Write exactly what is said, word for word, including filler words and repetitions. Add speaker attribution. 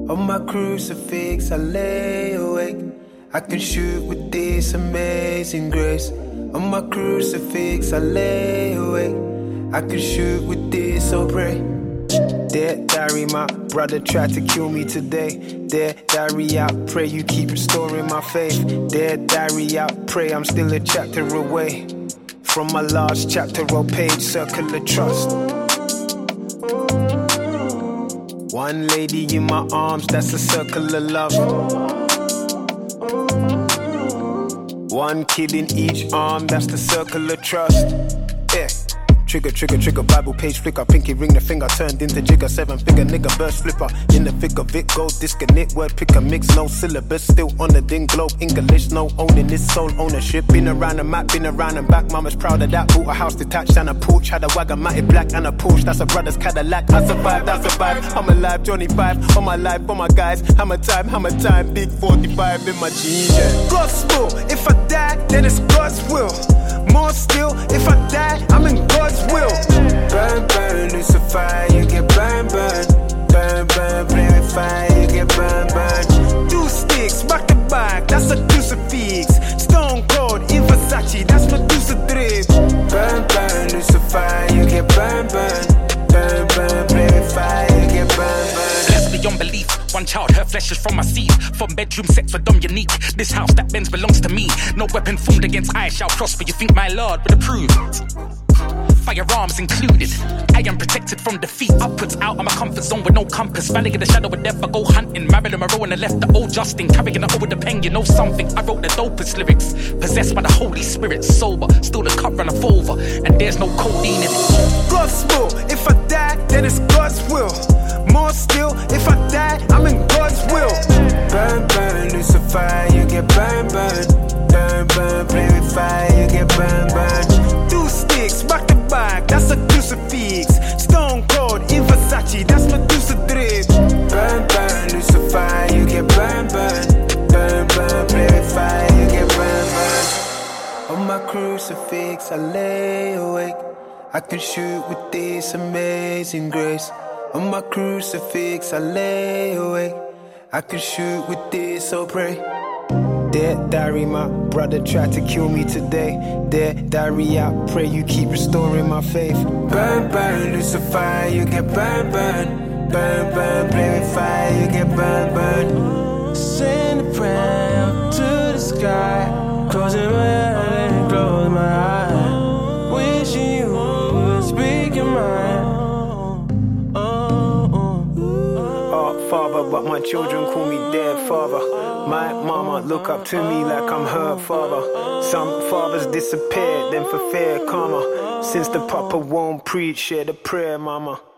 Speaker 1: On my crucifix I lay awake. I can shoot with this amazing grace. On my crucifix I lay awake. I can shoot with this, so pray. Dear diary, my brother tried to kill me today. Dear diary, I pray you keep restoring my faith. Dear diary, I pray I'm still a chapter away from my last chapter or page, circle of trust. One lady in my arms, that's a circle of love. One kid in each arm, that's the circle of trust. Yeah. Trigger, trigger, trigger, Bible page flicker, pinky ring the finger, turned into jigger, seven figure nigga, burst flipper, in the thick of it, gold disconnect, word picker, mix, no syllabus, still on the ding, globe, English, no owning this soul ownership, been around the map, been around and back, mama's proud of that, bought a house detached and a porch, had a wagon, matted black and a Porsche, that's a brother's Cadillac, I survived, I survived, I'm alive, Johnny five, on my life, for my guys, hammer time, hammer time, big forty-five in my jeans, yeah. Gospel, if I die, then it's God's will. More still, if I die, I'm in God's will. Burn, burn, Lucifer, you get burn, burn. Burn, burn, play with fire, you get burn, burn. Two sticks, back to back, that's a crucifix. Stone cold, in Versace, that's Medusa drip. Burn, burn, Lucifer, you get burn, burn. Burn, burn, play with fire, you get burn, burn.
Speaker 2: Blessed beyond belief. One child, her flesh is from my seed. From bedroom sex for dumb unique. This house that bends belongs to me. No weapon formed against I shall prosper. You think my Lord would approve? Firearms included. I am protected from defeat. Upwards out of my comfort zone with no compass. Valley in the shadow of death, I go hunting. Marilyn Monroe and I left the old Justin. Carrying the over the pen, you know something. I wrote the dopest lyrics. Possessed by the Holy Spirit, sober. Still the cup run off over. And there's no codeine in it.
Speaker 1: Gospel, if I die, then it's God's will. More still, if I die, I'm in God's will. Burn, burn, Lucifer, you get burn, burn. Burn, burn, play with fire, you get burn, burn. Two sticks, back to back, that's a crucifix. Stone cold, in Versace, that's Medusa drip. Burn, burn, Lucifer, you get burn, burn. Burn, burn, play with fire, you get burn, burn. On my crucifix, I lay awake. I can shoot with this amazing grace. On my crucifix, I lay awake. I can shoot with this, so pray. Dear diary, my brother tried to kill me today. Dear diary, I pray you keep restoring my faith. Burn, burn, Lucifer, you get burn, burn. Burn, burn, play with fire, you get burn, burn.
Speaker 3: Send a prayer up to the sky. Closing my eyes and close my eyes. Wishing you would speak your mind.
Speaker 1: Father, but my children call me dead father. My mama look up to me like I'm her father. Some fathers disappeared, then for fear karma. Since the papa won't preach, share the prayer, mama.